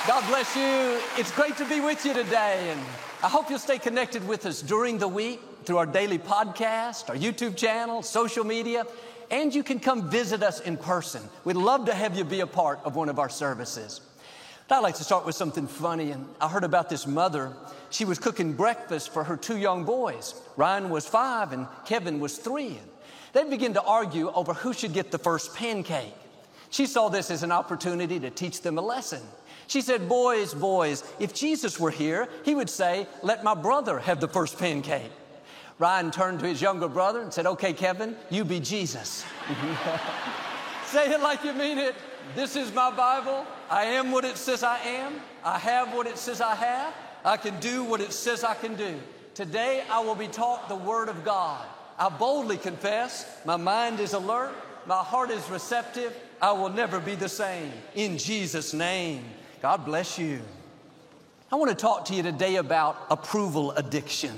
God bless you. It's great to be with you today, and I hope you'll stay connected with us during the week through our daily podcast, our YouTube channel, social media, and you can come visit us in person. We'd love to have you be a part of one of our services. But I'd like to start with something funny, and I heard about this mother. She was cooking breakfast for her 2 young boys. Ryan was 5 and Kevin was 3. And they began to argue over who should get the first pancake. She saw this as an opportunity to teach them a lesson. She said, boys, if Jesus were here, he would say, let my brother have the first pancake. Ryan turned to his younger brother and said, okay, Kevin, you be Jesus. Say it like you mean it. This is my Bible. I am what it says I am. I have what it says I have. I can do what it says I can do. Today, I will be taught the Word of God. I boldly confess, my mind is alert, my heart is receptive. I will never be the same. In Jesus' name. God bless you. I want to talk to you today about approval addiction.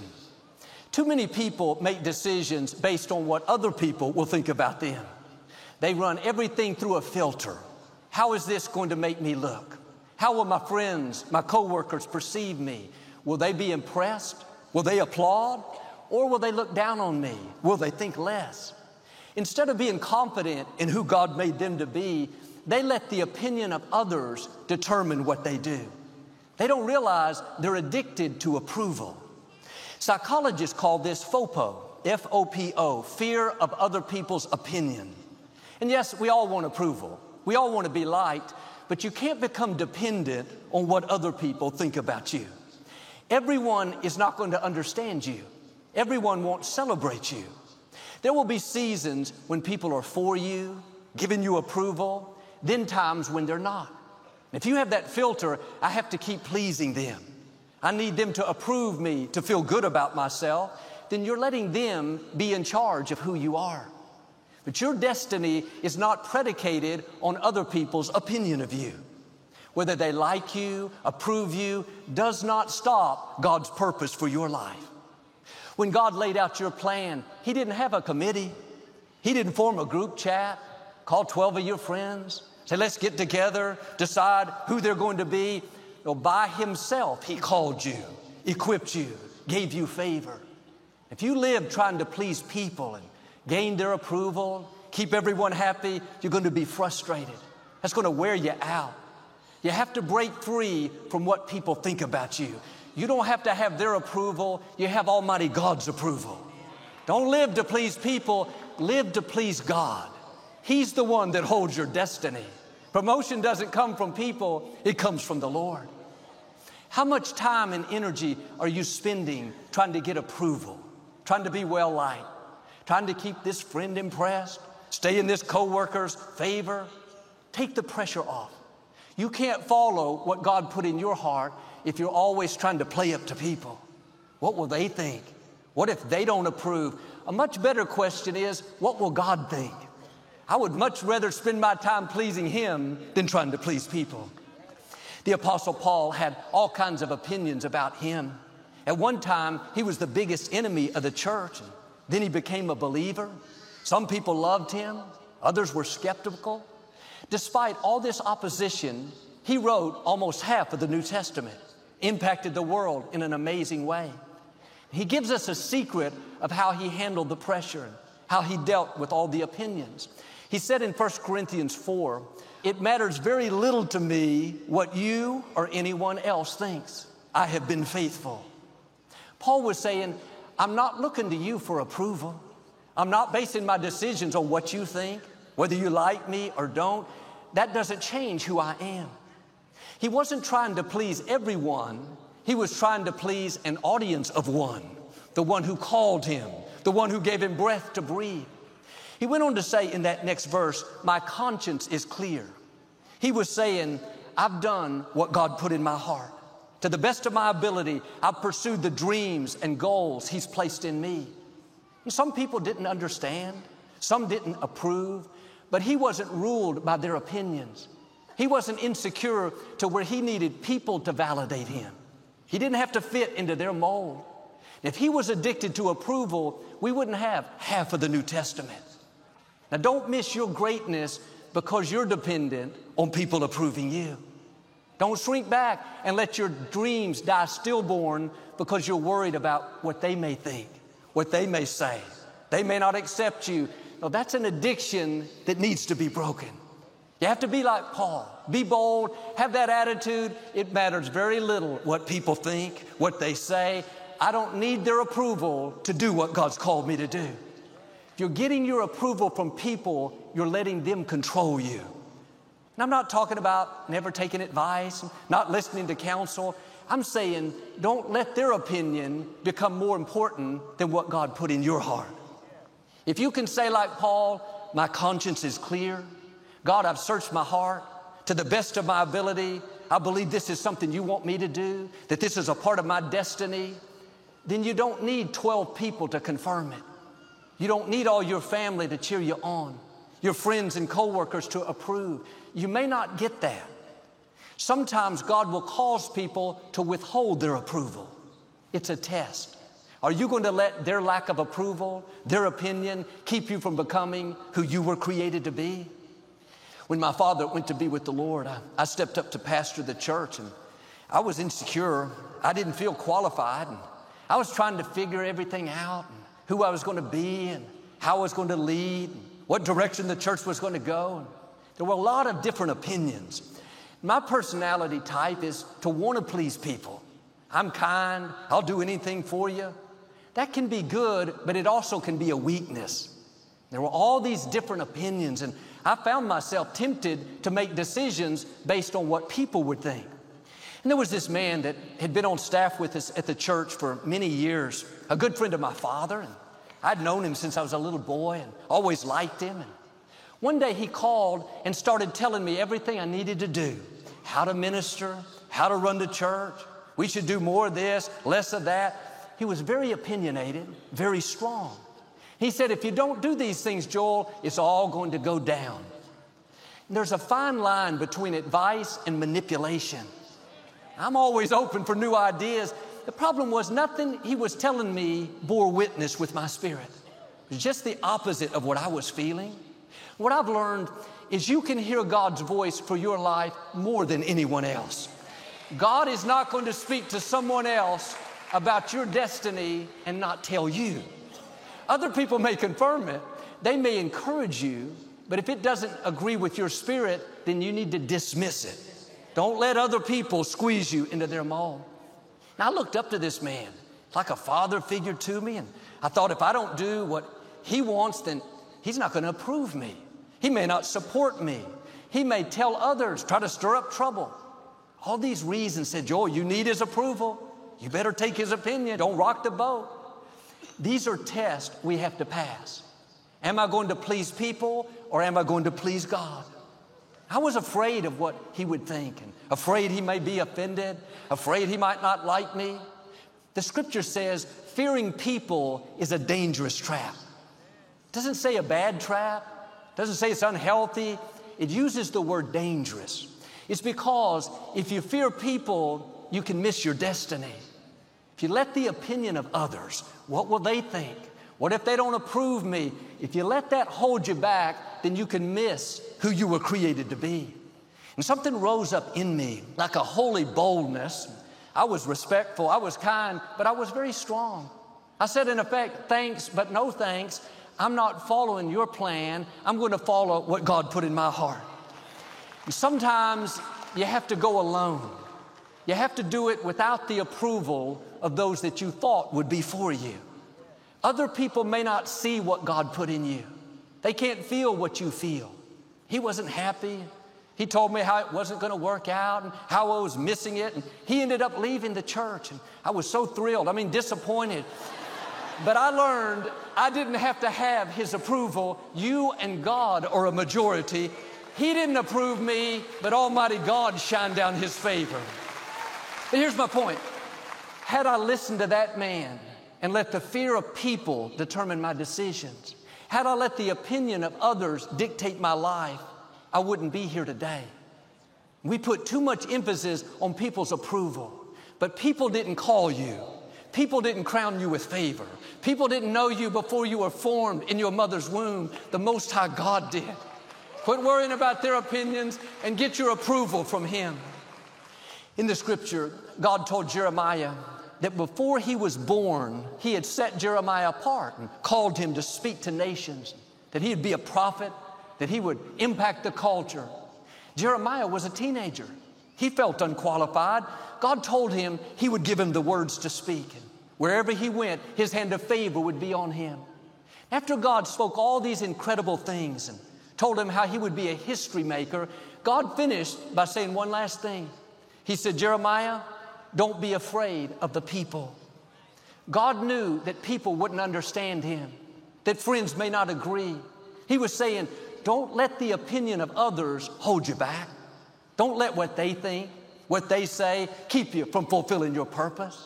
Too many people make decisions based on what other people will think about them. They run everything through a filter. How is this going to make me look? How will my friends, my coworkers perceive me? Will they be impressed? Will they applaud? Or will they look down on me? Will they think less? Instead of being confident in who God made them to be, they let the opinion of others determine what they do. They don't realize they're addicted to approval. Psychologists call this FOPO, F-O-P-O, fear of other people's opinion. And yes, we all want approval. We all want to be liked, but you can't become dependent on what other people think about you. Everyone is not going to understand you. Everyone won't celebrate you. There will be seasons when people are for you, giving you approval, then times when they're not. If you have that filter, I have to keep pleasing them. I need them to approve me, to feel good about myself. Then you're letting them be in charge of who you are. But your destiny is not predicated on other people's opinion of you. Whether they like you, approve you, does not stop God's purpose for your life. When God laid out your plan, He didn't have a committee. He didn't form a group chat, call 12 of your friends, say, let's get together, decide who they're going to be. No, by Himself, He called you, equipped you, gave you favor. If you live trying to please people and gain their approval, keep everyone happy, you're going to be frustrated. That's going to wear you out. You have to break free from what people think about you. You don't have to have their approval. You have Almighty God's approval. Don't live to please people. Live to please God. He's the one that holds your destiny. Promotion doesn't come from people. It comes from the Lord. How much time and energy are you spending trying to get approval, trying to be well liked, trying to keep this friend impressed, stay in this coworker's favor? Take the pressure off. You can't follow what God put in your heart if you're always trying to play up to people. What will they think? What if they don't approve? A much better question is, what will God think? I would much rather spend my time pleasing Him than trying to please people. The Apostle Paul had all kinds of opinions about him. At one time, he was the biggest enemy of the church. Then he became a believer. Some people loved him. Others were skeptical. Despite all this opposition, he wrote almost half of the New Testament, impacted the world in an amazing way. He gives us a secret of how he handled the pressure, how he dealt with all the opinions. He said in 1 Corinthians 4, it matters very little to me what you or anyone else thinks. I have been faithful. Paul was saying, I'm not looking to you for approval. I'm not basing my decisions on what you think, whether you like me or don't. That doesn't change who I am. He wasn't trying to please everyone. He was trying to please an audience of one, the one who called him, the one who gave him breath to breathe. He went on to say in that next verse, my conscience is clear. He was saying, I've done what God put in my heart. To the best of my ability, I've pursued the dreams and goals He's placed in me. And some people didn't understand. Some didn't approve. But he wasn't ruled by their opinions. He wasn't insecure to where he needed people to validate him. He didn't have to fit into their mold. If he was addicted to approval, we wouldn't have half of the New Testament. Now, don't miss your greatness because you're dependent on people approving you. Don't shrink back and let your dreams die stillborn because you're worried about what they may think, what they may say. They may not accept you. No, that's an addiction that needs to be broken. You have to be like Paul. Be bold, have that attitude. It matters very little what people think, what they say. I don't need their approval to do what God's called me to do. If you're getting your approval from people, you're letting them control you. And I'm not talking about never taking advice, not listening to counsel. I'm saying don't let their opinion become more important than what God put in your heart. If you can say like Paul, my conscience is clear. God, I've searched my heart to the best of my ability. I believe this is something you want me to do, that this is a part of my destiny. Then you don't need 12 people to confirm it. You don't need all your family to cheer you on, your friends and coworkers to approve. You may not get that. Sometimes God will cause people to withhold their approval. It's a test. Are you going to let their lack of approval, their opinion, keep you from becoming who you were created to be? When my father went to be with the Lord, I stepped up to pastor the church, and I was insecure. I didn't feel qualified, and I was trying to figure everything out, and who I was going to be, and how I was going to lead, and what direction the church was going to go. And there were a lot of different opinions. My personality type is to want to please people. I'm kind. I'll do anything for you. That can be good, but it also can be a weakness. There were all these different opinions, and I found myself tempted to make decisions based on what people would think. And there was this man that had been on staff with us at the church for many years, a good friend of my father, and I'd known him since I was a little boy and always liked him. And one day he called and started telling me everything I needed to do, how to minister, how to run the church. We should do more of this, less of that. He was very opinionated, very strong. He said, if you don't do these things, Joel, it's all going to go down. And there's a fine line between advice and manipulation. I'm always open for new ideas. The problem was nothing he was telling me bore witness with my spirit. It was just the opposite of what I was feeling. What I've learned is you can hear God's voice for your life more than anyone else. God is not going to speak to someone else about your destiny and not tell you. Other people may confirm it. They may encourage you, but if it doesn't agree with your spirit, then you need to dismiss it. Don't let other people squeeze you into their mold. Now, I looked up to this man like a father figure to me, and I thought if I don't do what he wants, then he's not going to approve me. He may not support me. He may tell others, try to stir up trouble. All these reasons said, Joel, you need his approval. You better take his opinion. Don't rock the boat. These are tests we have to pass. Am I going to please people or am I going to please God? I was afraid of what he would think, and afraid he may be offended, afraid he might not like me. The scripture says fearing people is a dangerous trap. It doesn't say a bad trap. It doesn't say it's unhealthy. It uses the word dangerous. It's because if you fear people, you can miss your destiny. If you let the opinion of others, what will they think? What if they don't approve me? If you let that hold you back, then you can miss who you were created to be. And something rose up in me like a holy boldness. I was respectful, I was kind, but I was very strong. I said, in effect, thanks, but no thanks. I'm not following your plan. I'm going to follow what God put in my heart. And sometimes you have to go alone. You have to do it without the approval of those that you thought would be for you. Other people may not see what God put in you. They can't feel what you feel. He wasn't happy. He told me how it wasn't going to work out and how I was missing it. And he ended up leaving the church. And I was so thrilled, disappointed. But I learned I didn't have to have his approval. You and God are a majority. He didn't approve me, but Almighty God shined down his favor. But here's my point. Had I listened to that man and let the fear of people determine my decisions, had I let the opinion of others dictate my life, I wouldn't be here today. We put too much emphasis on people's approval, but people didn't call you. People didn't crown you with favor. People didn't know you before you were formed in your mother's womb. The Most High God did. Quit worrying about their opinions and get your approval from Him. In the scripture, God told Jeremiah that before he was born, he had set Jeremiah apart and called him to speak to nations, that he would be a prophet, that he would impact the culture. Jeremiah was a teenager. He felt unqualified. God told him he would give him the words to speak. And wherever he went, his hand of favor would be on him. After God spoke all these incredible things and told him how he would be a history maker, God finished by saying one last thing. He said, Jeremiah, don't be afraid of the people. God knew that people wouldn't understand him, that friends may not agree. He was saying, don't let the opinion of others hold you back. Don't let what they think, what they say, keep you from fulfilling your purpose.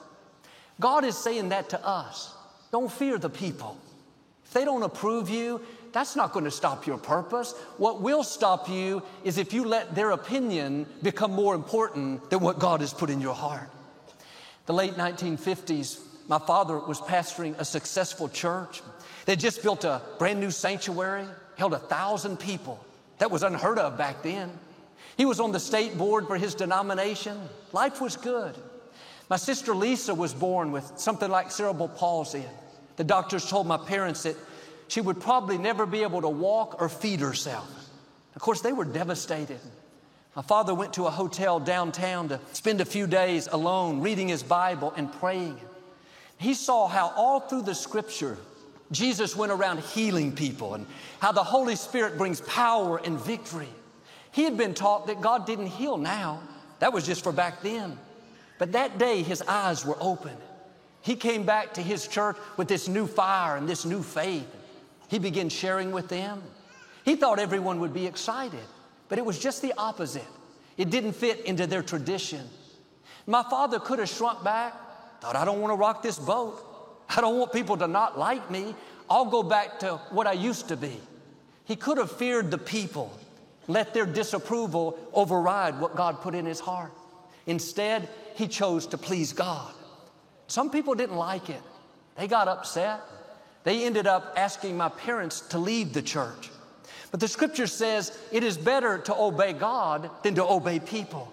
God is saying that to us. Don't fear the people. If they don't approve you, that's not going to stop your purpose. What will stop you is if you let their opinion become more important than what God has put in your heart. The late 1950s, my father was pastoring a successful church. They just built a brand new sanctuary, held 1,000 people. That was unheard of back then. He was on the state board for his denomination. Life was good. My sister Lisa was born with something like cerebral palsy. The doctors told my parents that she would probably never be able to walk or feed herself. Of course, they were devastated. My father went to a hotel downtown to spend a few days alone, reading his Bible and praying. He saw how all through the scripture, Jesus went around healing people and how the Holy Spirit brings power and victory. He had been taught that God didn't heal now. That was just for back then. But that day, his eyes were open. He came back to his church with this new fire and this new faith. He began sharing with them. He thought everyone would be excited, but it was just the opposite. It didn't fit into their tradition. My father could have shrunk back, thought, I don't want to rock this boat. I don't want people to not like me. I'll go back to what I used to be. He could have feared the people, let their disapproval override what God put in his heart. Instead, he chose to please God. Some people didn't like it. They got upset. They ended up asking my parents to leave the church. But the scripture says it is better to obey God than to obey people.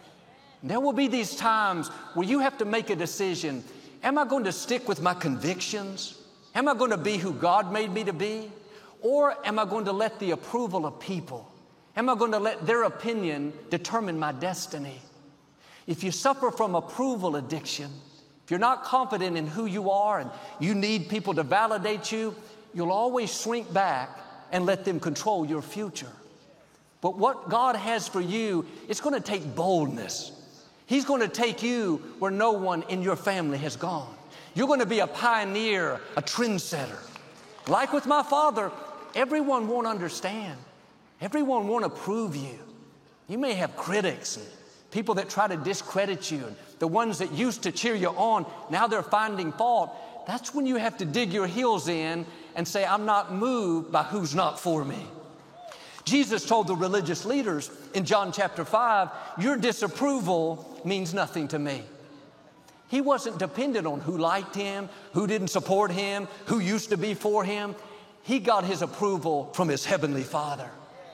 And there will be these times where you have to make a decision. Am I going to stick with my convictions? Am I going to be who God made me to be? Or am I going to let the approval of people? Am I going to let their opinion determine my destiny? If you suffer from approval addiction, if you're not confident in who you are and you need people to validate you, you'll always shrink back and let them control your future. But what God has for you, it's going to take boldness. He's going to take you where no one in your family has gone. You're going to be a pioneer, a trendsetter. Like with my father, everyone won't understand. Everyone won't approve you. You may have critics and people that try to discredit you, and the ones that used to cheer you on, now they're finding fault. That's when you have to dig your heels in and say, I'm not moved by who's not for me. Jesus told the religious leaders in John chapter 5, your disapproval means nothing to me. He wasn't dependent on who liked him, who didn't support him, who used to be for him. He got his approval from his heavenly Father.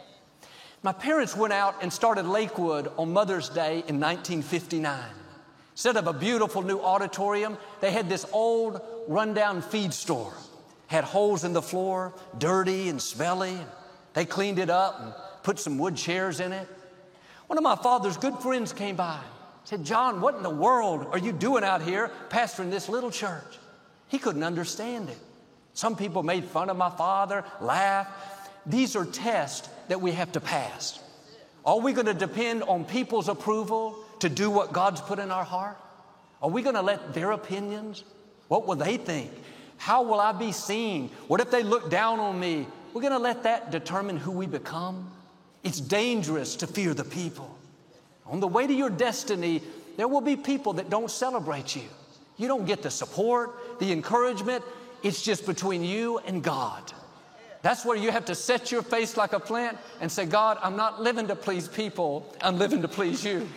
My parents went out and started Lakewood on Mother's Day in 1959. Instead of a beautiful new auditorium, they had this old rundown feed store. Had holes in the floor, dirty and smelly. They cleaned it up and put some wood chairs in it. One of my father's good friends came by. Said, John, what in the world are you doing out here pastoring this little church? He couldn't understand it. Some people made fun of my father, laughed. These are tests that we have to pass. Are we going to depend on people's approval to do what God's put in our heart? Are we going to let their opinions? What will they think? How will I be seen? What if they look down on me? We're going to let that determine who we become. It's dangerous to fear the people. On the way to your destiny, there will be people that don't celebrate you. You don't get the support, the encouragement. It's just between you and God. That's where you have to set your face like a flint and say, God, I'm not living to please people. I'm living to please you.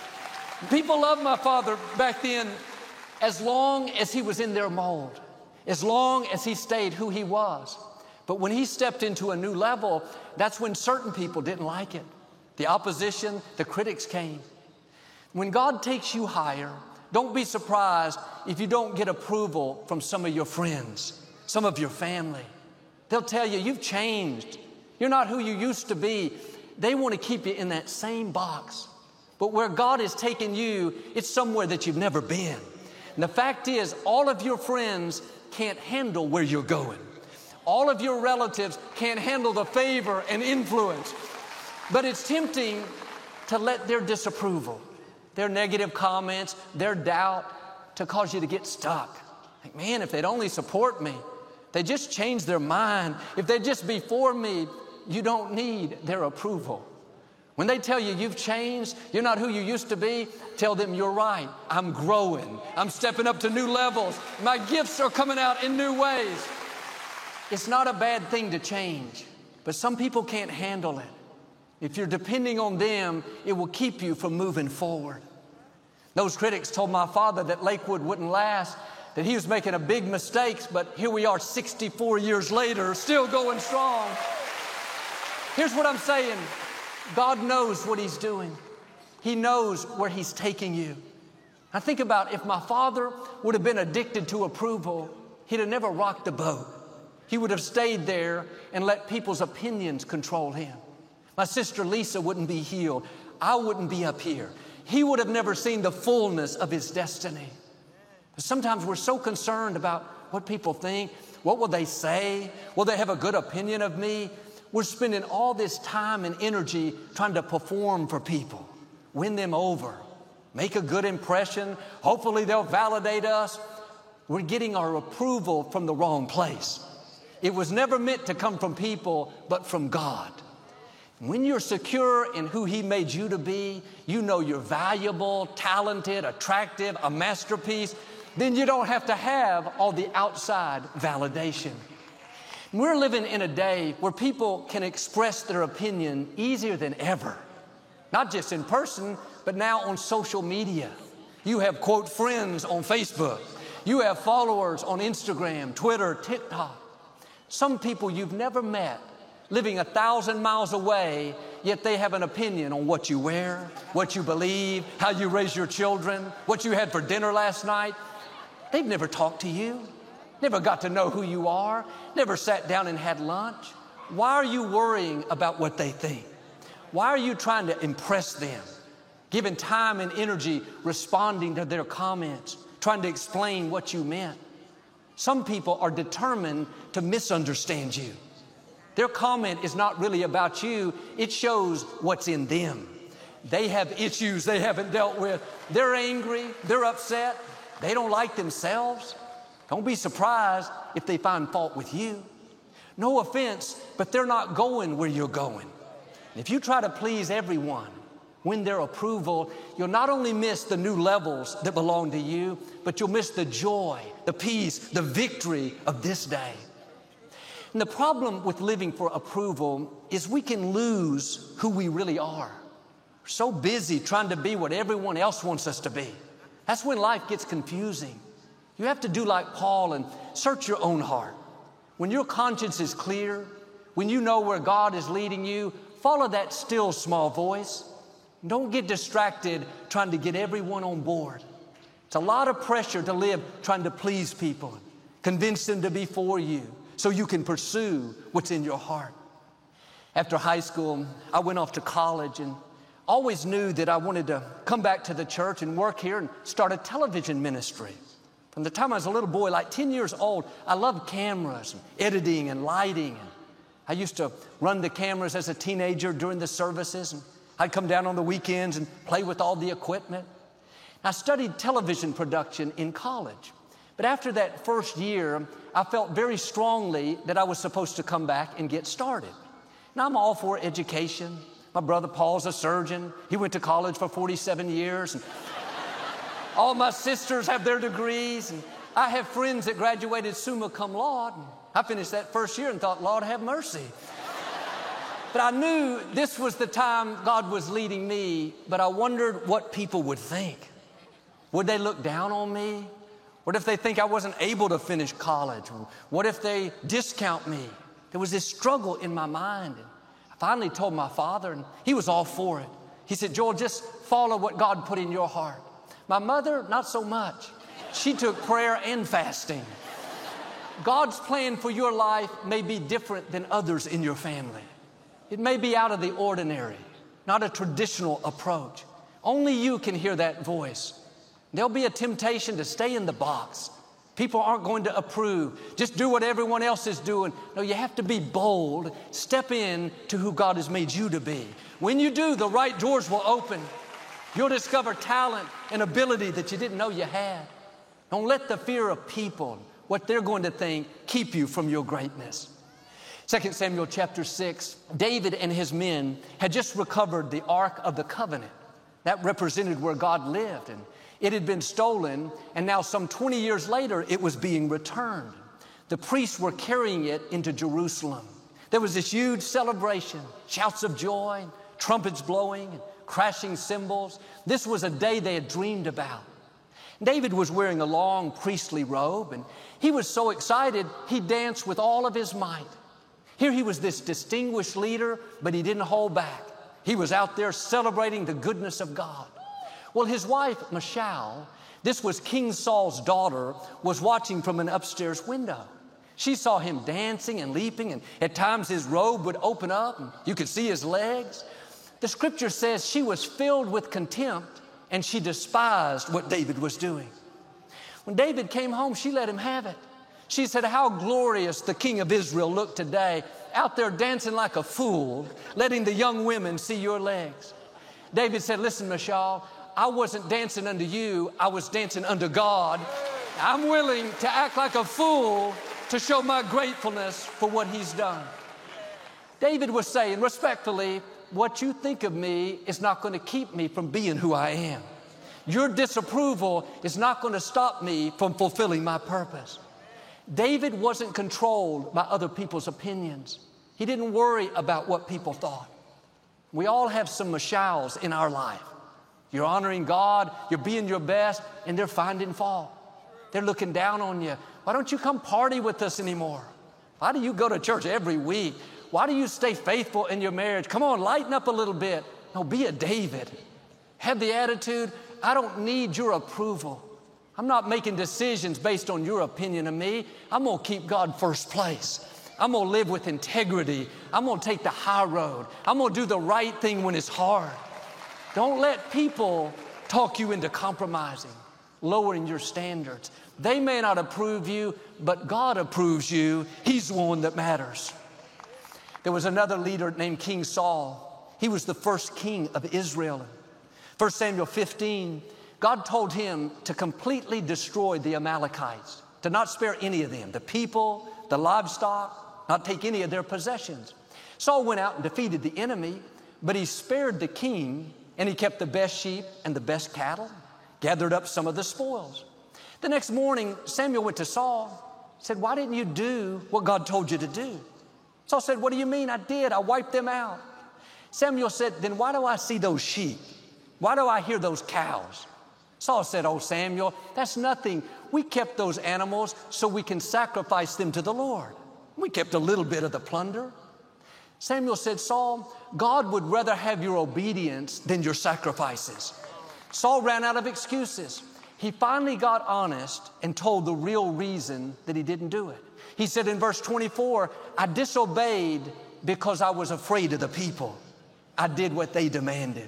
People loved my father back then as long as he was in their mold, as long as he stayed who he was. But when he stepped into a new level, that's when certain people didn't like it. The opposition, the critics came. When God takes you higher, don't be surprised if you don't get approval from some of your friends, some of your family. They'll tell you, you've changed. You're not who you used to be. They want to keep you in that same box. But where God has taken you, it's somewhere that you've never been. And the fact is, all of your friends can't handle where you're going. All of your relatives can't handle the favor and influence. But it's tempting to let their disapproval, their negative comments, their doubt, to cause you to get stuck. Like, man, if they'd only support me, they just change their mind. If they'd just be for me, you don't need their approval. When they tell you you've changed, you're not who you used to be, tell them you're right. I'm growing. I'm stepping up to new levels. My gifts are coming out in new ways. It's not a bad thing to change, but some people can't handle it. If you're depending on them, it will keep you from moving forward. Those critics told my father that Lakewood wouldn't last, that he was making a big mistake, but here we are 64 years later, still going strong. Here's what I'm saying. God knows what He's doing. He knows where He's taking you. I think about if my father would have been addicted to approval, he'd have never rocked the boat. He would have stayed there and let people's opinions control him. My sister Lisa wouldn't be healed. I wouldn't be up here. He would have never seen the fullness of his destiny. But sometimes we're so concerned about what people think. What will they say? Will they have a good opinion of me? We're spending all this time and energy trying to perform for people, win them over, make a good impression. Hopefully they'll validate us. We're getting our approval from the wrong place. It was never meant to come from people, but from God. When you're secure in who He made you to be, you know you're valuable, talented, attractive, a masterpiece, then you don't have to have all the outside validation. We're living in a day where people can express their opinion easier than ever. Not just in person, but now on social media. You have, quote, friends on Facebook. You have followers on Instagram, Twitter, TikTok. Some people you've never met, living 1,000 miles away, yet they have an opinion on what you wear, what you believe, how you raise your children, what you had for dinner last night. They've never talked to you, never got to know who you are, never sat down and had lunch. Why are you worrying about what they think? Why are you trying to impress them, giving time and energy responding to their comments, trying to explain what you meant? Some people are determined to misunderstand you. Their comment is not really about you. It shows what's in them. They have issues they haven't dealt with. They're angry. They're upset. They don't like themselves. Don't be surprised if they find fault with you. No offense, but they're not going where you're going. If you try to please everyone, win their approval, you'll not only miss the new levels that belong to you, but you'll miss the joy, the peace, the victory of this day. And the problem with living for approval is we can lose who we really are. We're so busy trying to be what everyone else wants us to be. That's when life gets confusing. You have to do like Paul and search your own heart. When your conscience is clear, when you know where God is leading you, follow that still small voice. Don't get distracted trying to get everyone on board. It's a lot of pressure to live trying to please people, convince them to be for you so you can pursue what's in your heart. After high school, I went off to college and always knew that I wanted to come back to the church and work here and start a television ministry. From the time I was a little boy, like 10 years old, I loved cameras and editing and lighting. And I used to run the cameras as a teenager during the services. And I'd come down on the weekends and play with all the equipment. I studied television production in college. But after that first year, I felt very strongly that I was supposed to come back and get started. Now, I'm all for education. My brother Paul's a surgeon. He went to college for 47 years. And all my sisters have their degrees. And I have friends that graduated summa cum laude. And I finished that first year and thought, Lord, have mercy. But I knew this was the time God was leading me, but I wondered what people would think. Would they look down on me? What if they think I wasn't able to finish college? What if they discount me? There was this struggle in my mind. And I finally told my father, and he was all for it. He said, Joel, just follow what God put in your heart. My mother, not so much. She took prayer and fasting. God's plan for your life may be different than others in your family. It may be out of the ordinary, not a traditional approach. Only you can hear that voice. There'll be a temptation to stay in the box. People aren't going to approve. Just do what everyone else is doing. No, you have to be bold. Step in to who God has made you to be. When you do, the right doors will open. You'll discover talent and ability that you didn't know you had. Don't let the fear of people, what they're going to think, keep you from your greatness. 2 Samuel chapter 6, David and his men had just recovered the Ark of the Covenant. That represented where God lived, and it had been stolen, and now some 20 years later, it was being returned. The priests were carrying it into Jerusalem. There was this huge celebration, shouts of joy, trumpets blowing, crashing cymbals. This was a day they had dreamed about. David was wearing a long priestly robe, and he was so excited, he danced with all of his might. Here he was this distinguished leader, but he didn't hold back. He was out there celebrating the goodness of God. Well, his wife, Michal, this was King Saul's daughter, was watching from an upstairs window. She saw him dancing and leaping, and at times his robe would open up, and you could see his legs. The scripture says she was filled with contempt, and she despised what David was doing. When David came home, she let him have it. She said, how glorious the King of Israel looked today, out there dancing like a fool, letting the young women see your legs. David said, listen, Michal, I wasn't dancing unto you, I was dancing unto God. I'm willing to act like a fool to show my gratefulness for what he's done. David was saying respectfully, what you think of me is not going to keep me from being who I am. Your disapproval is not going to stop me from fulfilling my purpose. David wasn't controlled by other people's opinions. He didn't worry about what people thought. We all have some Michals in our life. You're honoring God, you're being your best, and they're finding fault. They're looking down on you. Why don't you come party with us anymore? Why do you go to church every week? Why do you stay faithful in your marriage? Come on, lighten up a little bit. No, be a David. Have the attitude, I don't need your approval. I'm not making decisions based on your opinion of me. I'm going to keep God first place. I'm going to live with integrity. I'm going to take the high road. I'm going to do the right thing when it's hard. Don't let people talk you into compromising, lowering your standards. They may not approve you, but God approves you. He's the one that matters. There was another leader named King Saul. He was the first king of Israel. 1 Samuel 15, God told him to completely destroy the Amalekites, to not spare any of them, the people, the livestock, not take any of their possessions. Saul went out and defeated the enemy, but he spared the king, and he kept the best sheep and the best cattle, gathered up some of the spoils. The next morning, Samuel went to Saul, said, why didn't you do what God told you to do? Saul said, what do you mean? I did. I wiped them out. Samuel said, then why do I see those sheep? Why do I hear those cows? Saul said, oh, Samuel, that's nothing. We kept those animals so we can sacrifice them to the Lord. We kept a little bit of the plunder. Samuel said, Saul, God would rather have your obedience than your sacrifices. Saul ran out of excuses. He finally got honest and told the real reason that he didn't do it. He said in verse 24, I disobeyed because I was afraid of the people. I did what they demanded.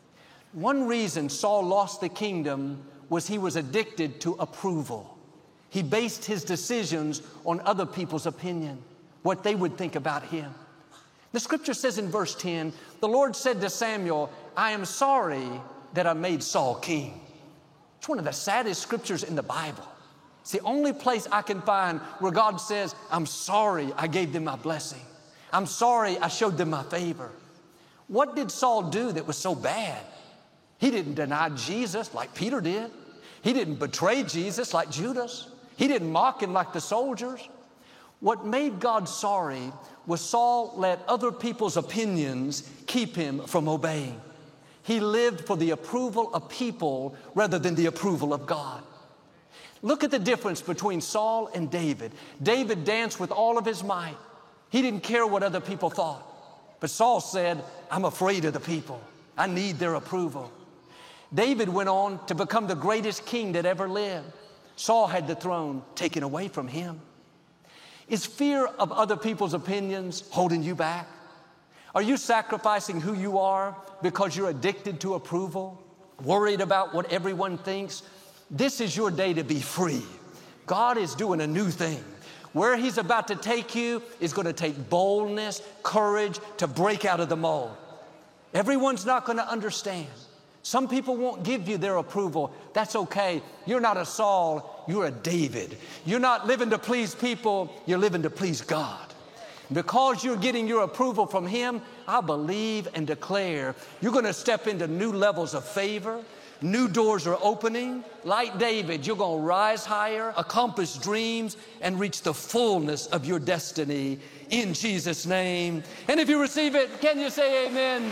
One reason Saul lost the kingdom was he was addicted to approval. He based his decisions on other people's opinion, what they would think about him. The scripture says in verse 10, the Lord said to Samuel, I am sorry that I made Saul king. It's one of the saddest scriptures in the Bible. It's the only place I can find where God says, I'm sorry I gave them my blessing. I'm sorry I showed them my favor. What did Saul do that was so bad? He didn't deny Jesus like Peter did. He didn't betray Jesus like Judas. He didn't mock him like the soldiers. What made God sorry was Saul let other people's opinions keep him from obeying. He lived for the approval of people rather than the approval of God. Look at the difference between Saul and David. David danced with all of his might. He didn't care what other people thought. But Saul said, I'm afraid of the people. I need their approval. David went on to become the greatest king that ever lived. Saul had the throne taken away from him. Is fear of other people's opinions holding you back? Are you sacrificing who you are because you're addicted to approval, worried about what everyone thinks? This is your day to be free. God is doing a new thing. Where He's about to take you is going to take boldness, courage to break out of the mold. Everyone's not going to understand. Some people won't give you their approval. That's okay. You're not a Saul, you're a David. You're not living to please people, you're living to please God. Because you're getting your approval from Him, I believe and declare you're going to step into new levels of favor. New doors are opening. Like David, you're going to rise higher, accomplish dreams, and reach the fullness of your destiny in Jesus' name. And if you receive it, can you say amen?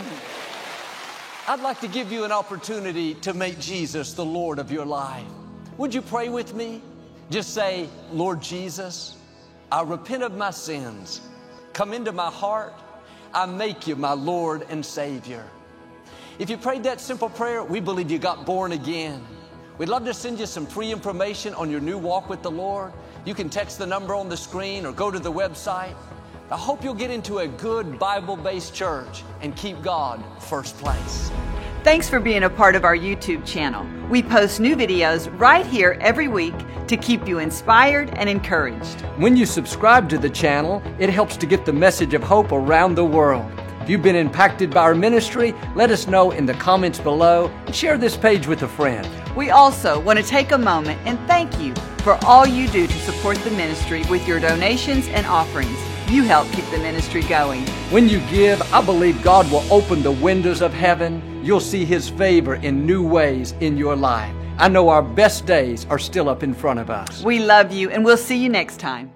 I'd like to give you an opportunity to make Jesus the Lord of your life. Would you pray with me? Just say, Lord Jesus, I repent of my sins. Come into my heart. I make you my Lord and Savior. If you prayed that simple prayer, we believe you got born again. We'd love to send you some free information on your new walk with the Lord. You can text the number on the screen or go to the website. I hope you'll get into a good Bible-based church and keep God first place. Thanks for being a part of our YouTube channel. We post new videos right here every week to keep you inspired and encouraged. When you subscribe to the channel, it helps to get the message of hope around the world. If you've been impacted by our ministry, let us know in the comments below and share this page with a friend. We also want to take a moment and thank you for all you do to support the ministry with your donations and offerings. You help keep the ministry going. When you give, I believe God will open the windows of heaven. You'll see His favor in new ways in your life. I know our best days are still up in front of us. We love you, and we'll see you next time.